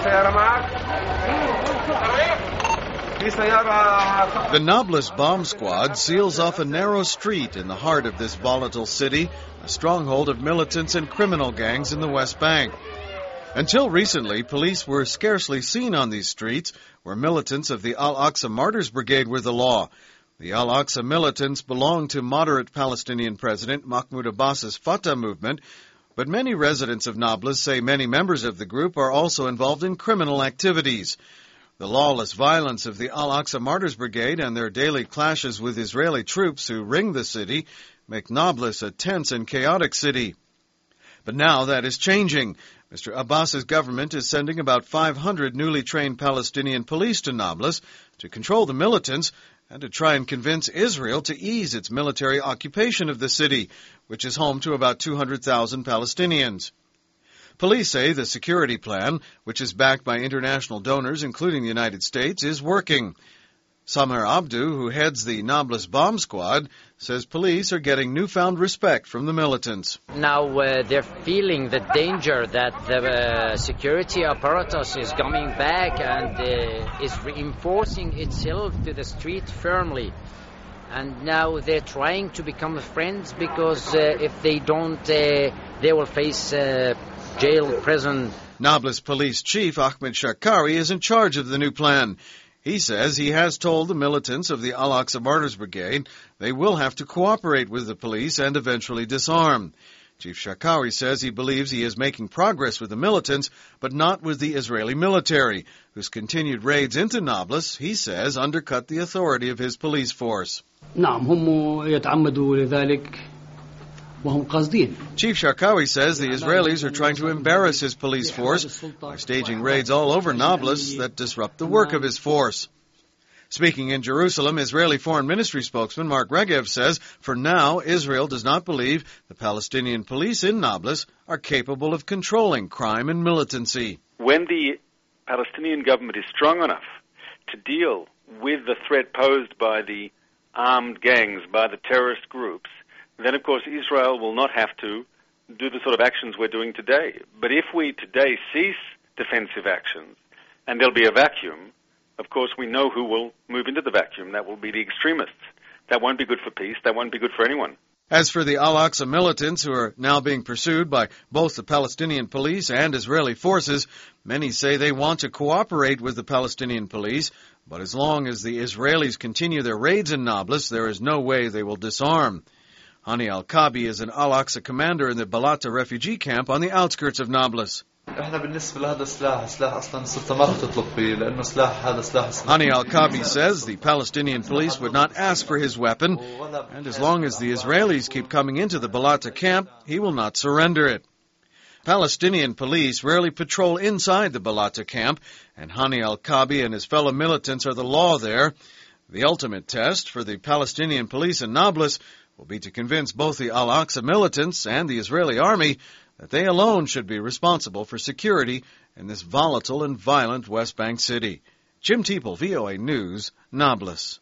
The Nablus bomb squad seals off a narrow street in the heart of this volatile city, a stronghold of militants and criminal gangs in the West Bank. Until recently, police were scarcely seen on these streets, where militants of the Al-Aqsa Martyrs Brigade were the law. The Al-Aqsa militants belong to moderate Palestinian President Mahmoud Abbas's Fatah movement, but many residents of Nablus say many members of the group are also involved in criminal activities. The lawless violence of the Al-Aqsa Martyrs Brigade and their daily clashes with Israeli troops who ring the city make Nablus a tense and chaotic city. But now that is changing. Mr. Abbas's government is sending about 500 newly trained Palestinian police to Nablus to control the militants and to try and convince Israel to ease its military occupation of the city, which is home to about 200,000 Palestinians. Police say the security plan, which is backed by international donors, including the United States, is working. Samer Abdu, who heads the Nablus bomb squad, says police are getting newfound respect from the militants. Now they're feeling the danger that the security apparatus is coming back and is reinforcing itself to the street firmly. And now they're trying to become friends because if they don't, they will face jail, prison. Nablus Police Chief Ahmed Shakari is in charge of the new plan. He says he has told the militants of the Al-Aqsa Martyrs Brigade they will have to cooperate with the police and eventually disarm. Chief Shakari says he believes he is making progress with the militants, but not with the Israeli military, whose continued raids into Nablus, he says, undercut the authority of his police force. Chief Shakawi says the Israelis are trying to embarrass his police force by staging raids all over Nablus that disrupt the work of his force. Speaking in Jerusalem, Israeli Foreign Ministry spokesman Mark Regev says, for now, Israel does not believe the Palestinian police in Nablus are capable of controlling crime and militancy. When the Palestinian government is strong enough to deal with the threat posed by the armed gangs, by the terrorist groups, then, of course, Israel will not have to do the sort of actions we're doing today. But if we today cease defensive actions and there'll be a vacuum, of course, we know who will move into the vacuum. That will be the extremists. That won't be good for peace. That won't be good for anyone. As for the Al-Aqsa militants who are now being pursued by both the Palestinian police and Israeli forces, many say they want to cooperate with the Palestinian police, but as long as the Israelis continue their raids in Nablus, there is no way they will disarm. Hani Al-Kabi is an Al-Aqsa commander in the Balata refugee camp on the outskirts of Nablus. Hani Al-Kabi says the Palestinian police would not ask for his weapon, and as long as the Israelis keep coming into the Balata camp, he will not surrender it. Palestinian police rarely patrol inside the Balata camp, and Hani Al-Kabi and his fellow militants are the law there. The ultimate test for the Palestinian police in Nablus will be to convince both the Al-Aqsa militants and the Israeli army that they alone should be responsible for security in this volatile and violent West Bank city. Jim Teeple, VOA News, Nablus.